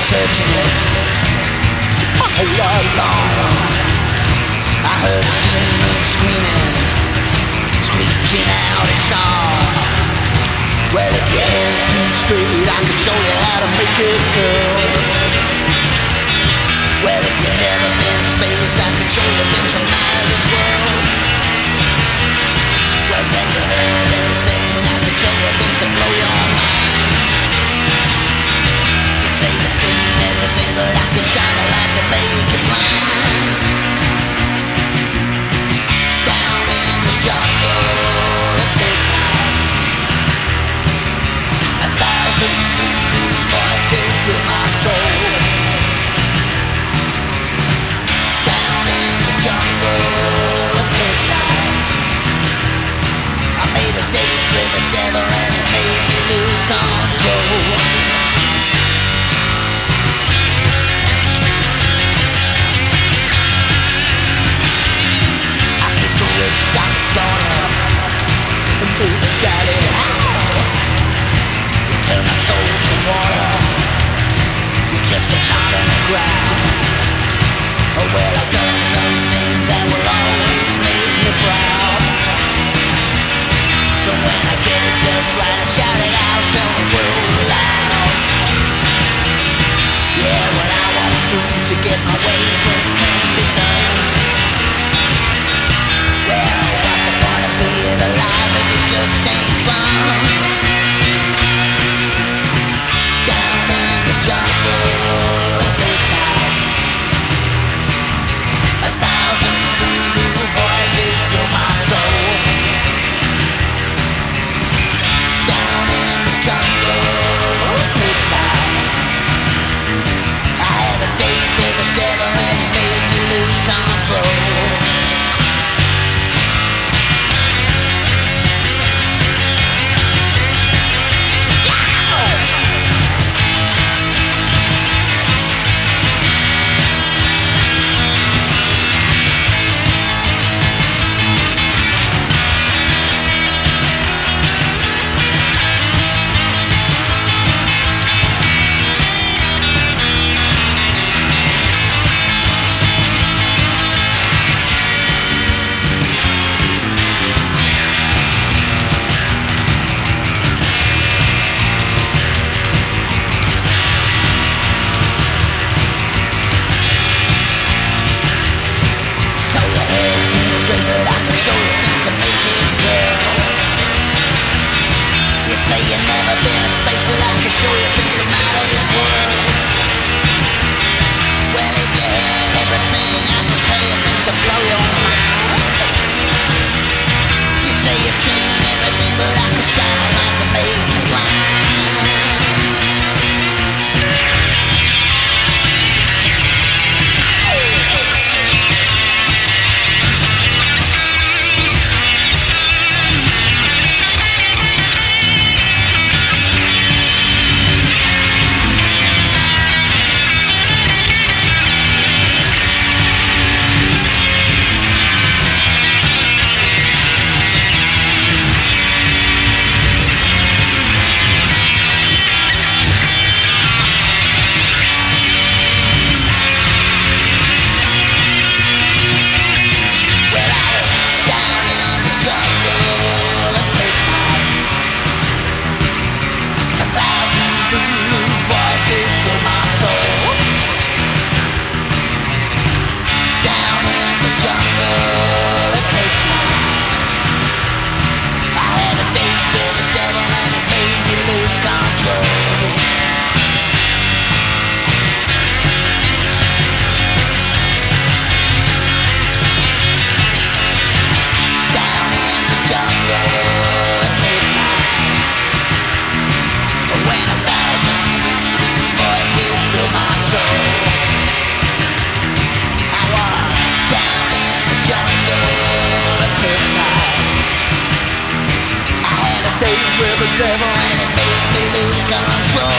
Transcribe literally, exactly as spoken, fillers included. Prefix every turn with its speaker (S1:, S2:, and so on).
S1: searching it all along. I heard a demon screaming, screeching out its song. Well, if your hair's too straight, I can show you how to make it, girl. Well, if you've never been in space, I can show you things from out of this world. Well, then you heard everything, I can tell you things to blow your mind. You say you've seen everything, but I can shine a light to make it blind. Down in the jungle at midnight, a thousand voodoo voices to my soul. Down in the jungle at midnight, I made a date with the devil and it made me lose control. Rich doctor's daughter and baby daddy, you turn my soul to water. You're just a knot on the ground. Oh well, I've done some things that will always make me proud. So when I get it just right, I shout it out, tell the world loud. Yeah, what I wanna do to get my wages can be done. Well, what's the point of being alive if it just ain't fun? Down in the jungle at midnight, a thousand voodoo voices to my soul. Down in the jungle at midnight, I had a date with the devil and he made me lose control. Show you things to make it girl. You say you've never been in space, but I can show you things from out of this world. Well, if you had everything, I can tell you things to blow your mind. You say you've seen everything, but I can shine a light to make you blind. Devil and it made me lose control.